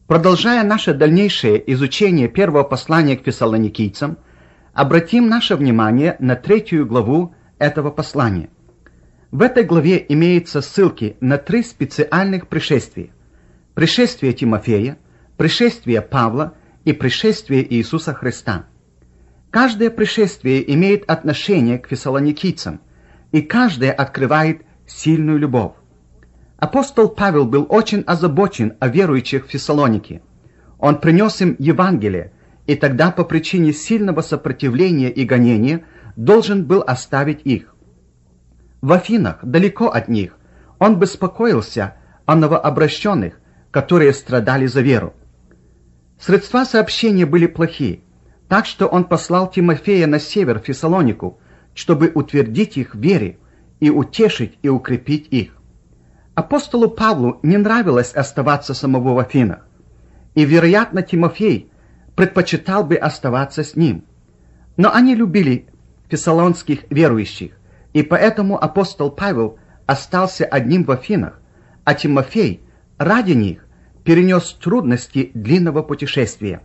Продолжая наше дальнейшее изучение первого послания к фессалоникийцам, обратим наше внимание на 3 главу этого послания. В этой главе имеются ссылки на 3 специальных пришествия: пришествие Тимофея, пришествие Павла и пришествие Иисуса Христа. Каждое пришествие имеет отношение к фессалоникийцам, и каждое открывает сильную любовь. Апостол Павел был очень озабочен о верующих в Фессалонике. Он принес им Евангелие, и тогда по причине сильного сопротивления и гонения должен был оставить их. В Афинах, далеко от них, он беспокоился о новообращенных, которые страдали за веру. Средства сообщения были плохи, так что он послал Тимофея на север в Фессалонику, чтобы утвердить их в вере и утешить и укрепить их. Апостолу Павлу не нравилось оставаться самому в Афинах, и, вероятно, Тимофей предпочитал бы оставаться с ним. Но они любили фессалонских верующих, и поэтому апостол Павел остался одним в Афинах, а Тимофей ради них перенес трудности длинного путешествия.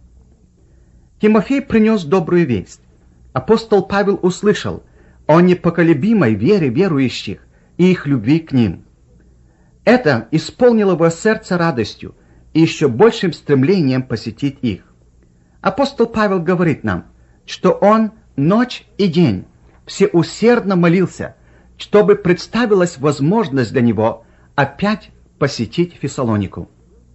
Тимофей принес добрую весть. Апостол Павел услышал о непоколебимой вере верующих и их любви к ним. Это исполнило его сердце радостью и еще большим стремлением посетить их. Апостол Павел говорит нам, что он ночь и день всеусердно молился, чтобы представилась возможность для него опять посетить Фессалонику.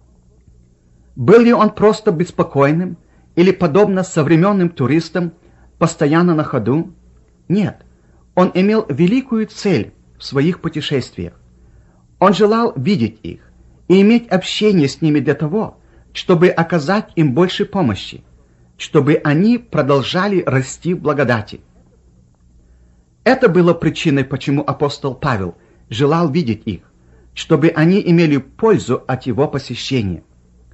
Был ли он просто беспокойным или, подобно современным туристам, постоянно на ходу? Нет, он имел великую цель в своих путешествиях. Он желал видеть их и иметь общение с ними для того, чтобы оказать им больше помощи, чтобы они продолжали расти в благодати. Это было причиной, почему апостол Павел желал видеть их, чтобы они имели пользу от его посещения.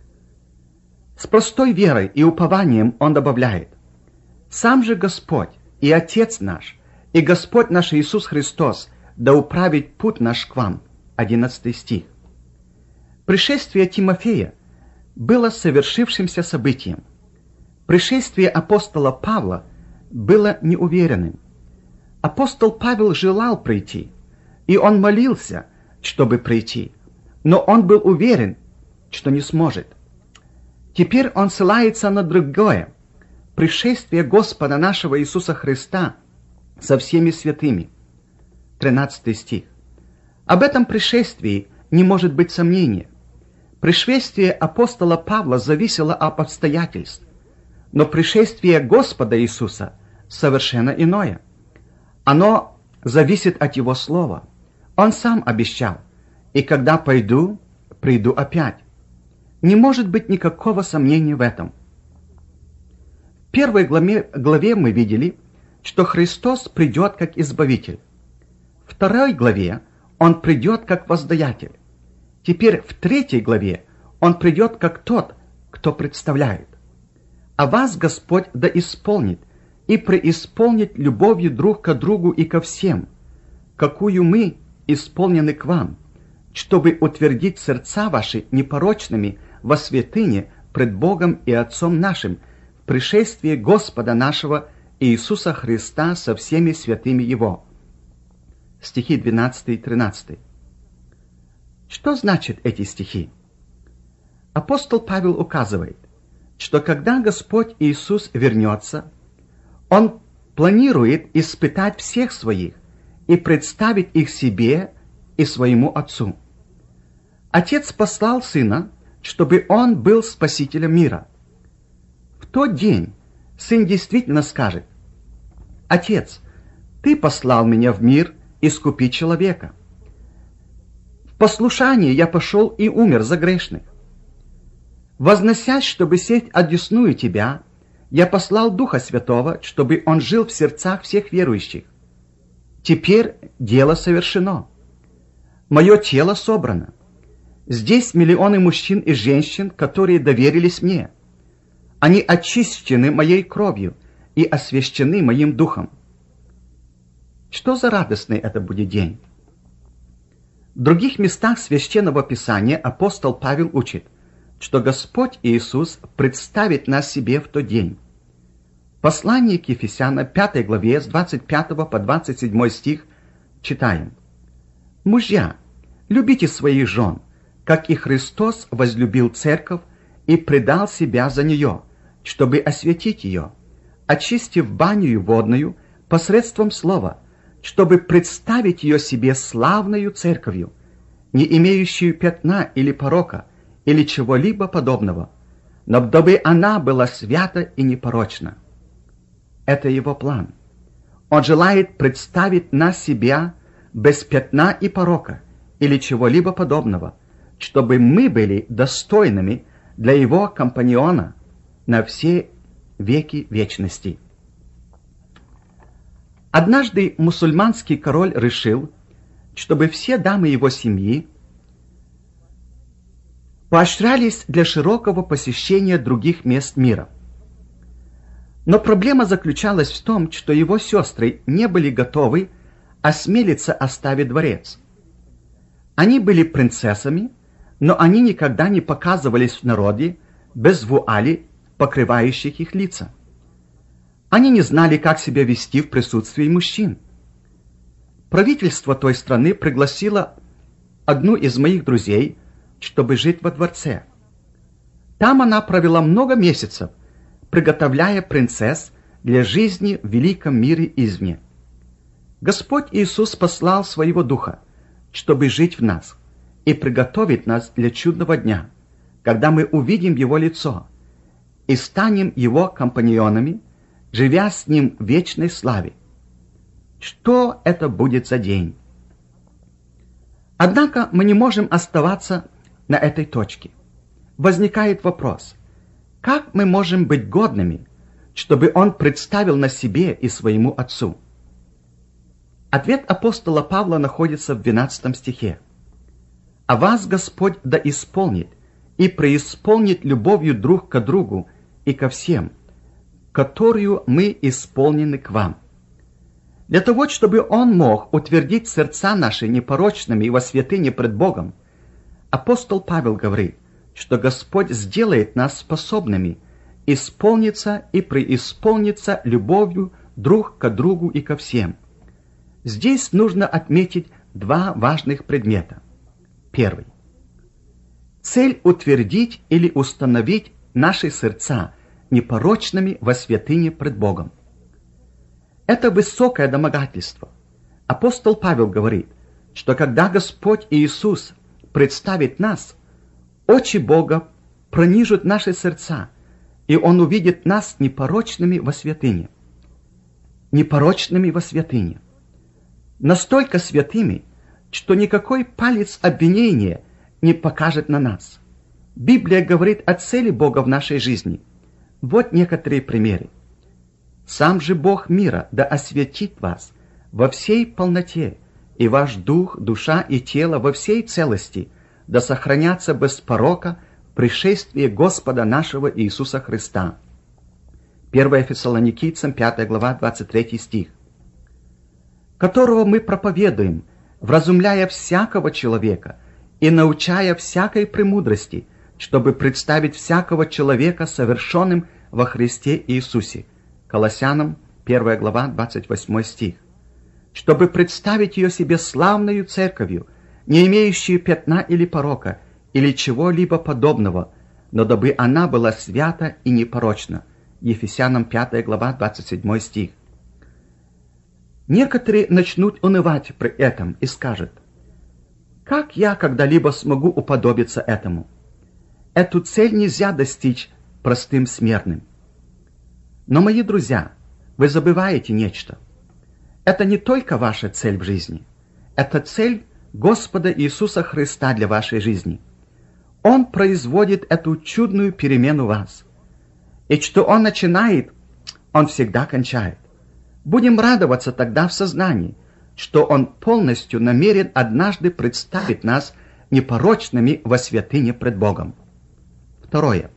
С простой верой и упованием он добавляет: «Сам же Господь и Отец наш, и Господь наш Иисус Христос да управит путь наш к вам». 11 стих. Пришествие Тимофея было совершившимся событием. Пришествие апостола Павла было неуверенным. Апостол Павел желал прийти, и он молился, чтобы прийти, но он был уверен, что не сможет. Теперь он ссылается на другое — пришествие Господа нашего Иисуса Христа со всеми святыми. 13 стих. Об этом пришествии не может быть сомнения. Пришествие апостола Павла зависело от обстоятельств, но пришествие Господа Иисуса совершенно иное. Оно зависит от Его Слова. Он сам обещал: «И когда пойду, приду опять». Не может быть никакого сомнения в этом. В 1 главе мы видели, что Христос придет как Избавитель. В 2 главе Он придет как Воздаятель. Теперь в 3 главе Он придет как тот, кто представляет. А вас Господь да исполнит и преисполнит любовью друг к другу и ко всем, какую мы исполнены к вам, чтобы утвердить сердца ваши непорочными во святыне пред Богом и Отцом нашим в пришествии Господа нашего Иисуса Христа со всеми святыми Его. Стихи 12 и 13. Что значат эти стихи? Апостол Павел указывает, что когда Господь Иисус вернется, Он планирует испытать всех своих и представить их себе и своему Отцу. Отец послал Сына, чтобы Он был Спасителем мира. В тот день Сын действительно скажет: «Отец, Ты послал меня в мир искупить человека. В послушании я пошел и умер за грешных. Возносясь, чтобы сесть одесную Тебя, я послал Духа Святого, чтобы Он жил в сердцах всех верующих. Теперь дело совершено. Мое тело собрано. Здесь миллионы мужчин и женщин, которые доверились мне. Они очищены моей кровью и освящены моим духом». Что за радостный это будет день? В других местах Священного Писания апостол Павел учит: что Господь Иисус представит нас себе в тот день. В послании к Ефесянам 5 главе с 25 по 27 стих читаем: «Мужья, любите своих жен, как и Христос возлюбил церковь и предал себя за нее, чтобы осветить ее, очистив баню водную посредством слова, чтобы представить ее себе славною церковью, не имеющую пятна или порока, или чего-либо подобного, но дабы она была свята и непорочна». Это его план. Он желает представить нас себя без пятна и порока, или чего-либо подобного, чтобы мы были достойными для его компаньона на все веки вечности. Однажды мусульманский король решил, чтобы все дамы его семьи поощрялись для широкого посещения других мест мира. Но проблема заключалась в том, что его сестры не были готовы осмелиться оставить дворец. Они были принцессами, но они никогда не показывались в народе без вуали, покрывающих их лица. Они не знали, как себя вести в присутствии мужчин. Правительство той страны пригласило одну из моих друзей, чтобы жить во дворце. Там она провела много месяцев, приготовляя принцесс для жизни в великом мире извне. Господь Иисус послал Своего Духа, чтобы жить в нас и приготовить нас для чудного дня, когда мы увидим Его лицо и станем Его компаньонами, живя с Ним в вечной славе. Что это будет за день? Однако мы не можем оставаться на этой точке. Возникает вопрос: как мы можем быть годными, чтобы Он представил нас себе и своему Отцу? Ответ апостола Павла находится в 12 стихе. «А вас Господь да исполнит и преисполнит любовью друг к другу и ко всем, которую мы исполнены к вам». Для того, чтобы Он мог утвердить сердца наши непорочными во святыне пред Богом, апостол Павел говорит, что Господь сделает нас способными исполниться и преисполниться любовью друг к другу и ко всем. Здесь нужно отметить два важных предмета. Первый. Цель утвердить или установить наши сердца непорочными во святыне пред Богом. Это высокое домогательство. Апостол Павел говорит, что когда Господь Иисус представит нас, очи Бога пронижут наши сердца, и Он увидит нас непорочными во святыне. Непорочными во святыне. Настолько святыми, что никакой палец обвинения не покажет на нас. Библия говорит о цели Бога в нашей жизни. Вот некоторые примеры. «Сам же Бог мира да осветит вас во всей полноте, и ваш дух, душа и тело во всей целости, да сохранятся без порока в пришествии Господа нашего Иисуса Христа». 1 Фессалоникийцам 5 глава 23 стих. «Которого мы проповедуем, вразумляя всякого человека и научая всякой премудрости, чтобы представить всякого человека совершенным во Христе Иисусе». Колоссянам 1 глава 28 стих. «Чтобы представить ее себе славною церковью, не имеющую пятна или порока, или чего-либо подобного, но дабы она была свята и непорочна». Ефесянам 5 глава 27 стих. Некоторые начнут унывать при этом и скажут: «Как я когда-либо смогу уподобиться этому? Эту цель нельзя достичь простым смертным». Но, мои друзья, вы забываете нечто. Это не только ваша цель в жизни. Это цель Господа Иисуса Христа для вашей жизни. Он производит эту чудную перемену в вас. И что Он начинает, Он всегда кончает. Будем радоваться тогда в сознании, что Он полностью намерен однажды представить нас непорочными во святыне пред Богом. Второе.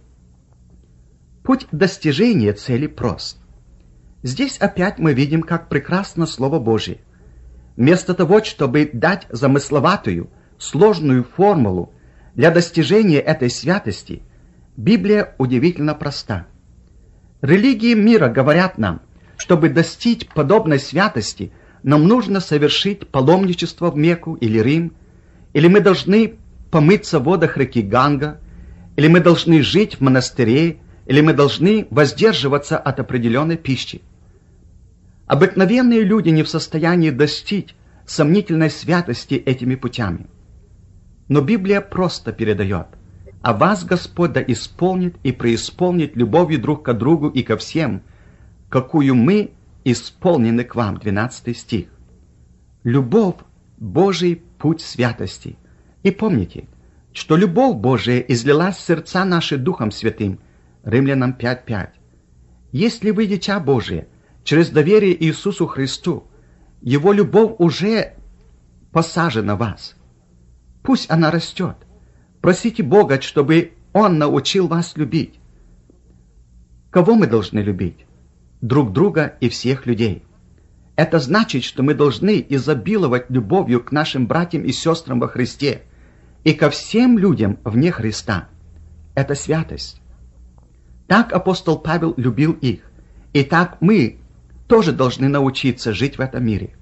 Путь достижения цели прост. Здесь опять мы видим, как прекрасно Слово Божие. Вместо того, чтобы дать замысловатую, сложную формулу для достижения этой святости, Библия удивительно проста. Религии мира говорят нам, чтобы достичь подобной святости, нам нужно совершить паломничество в Мекку или Рим, или мы должны помыться в водах реки Ганга, или мы должны жить в монастыре, или мы должны воздерживаться от определенной пищи. Обыкновенные люди не в состоянии достичь сомнительной святости этими путями. Но Библия просто передает: «А вас Господь да исполнит и преисполнит любовью друг к другу и ко всем, какую мы исполнены к вам». 12 стих. Любовь – Божий путь святости. И помните, что любовь Божия излилась в сердца наши Духом Святым. Римлянам 5:5. Если вы дитя Божие, через доверие Иисусу Христу, Его любовь уже посажена в вас. Пусть она растет. Просите Бога, чтобы Он научил вас любить. Кого мы должны любить? Друг друга и всех людей. Это значит, что мы должны изобиловать любовью к нашим братьям и сестрам во Христе и ко всем людям вне Христа. Это святость. Так апостол Павел любил их, и так мы тоже должны научиться жить в этом мире.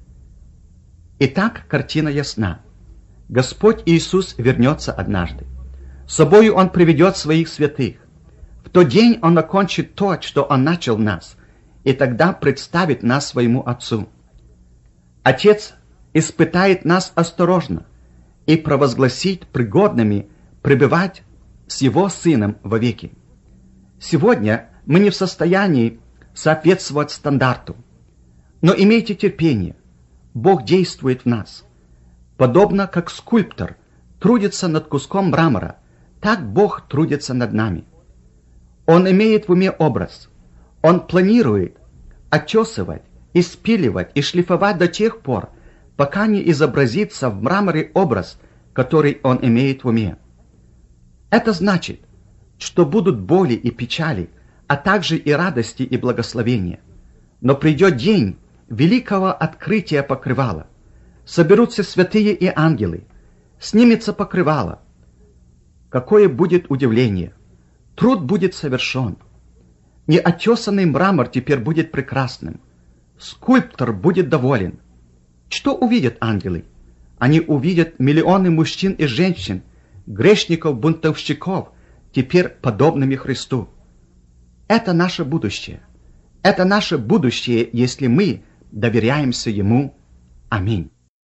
Итак, картина ясна. Господь Иисус вернется однажды. С собою Он приведет своих святых. В тот день Он окончит то, что Он начал в нас, и тогда представит нас своему Отцу. Отец испытает нас осторожно и провозгласит пригодными пребывать с Его Сыном вовеки. Сегодня мы не в состоянии соответствовать стандарту, но имейте терпение. Бог действует в нас. Подобно как скульптор трудится над куском мрамора, так Бог трудится над нами. Он имеет в уме образ. Он планирует отчесывать, испиливать и шлифовать до тех пор, пока не изобразится в мраморе образ, который Он имеет в уме. Это значит, что будут боли и печали, а также и радости и благословения. Но придет день великого открытия покрывала. Соберутся святые и ангелы, снимется покрывало. Какое будет удивление! Труд будет совершен. Неотесанный мрамор теперь будет прекрасным. Скульптор будет доволен. Что увидят ангелы? Они увидят миллионы мужчин и женщин, грешников-бунтовщиков, теперь подобными Христу. Это наше будущее. Это наше будущее, если мы доверяемся Ему. Аминь.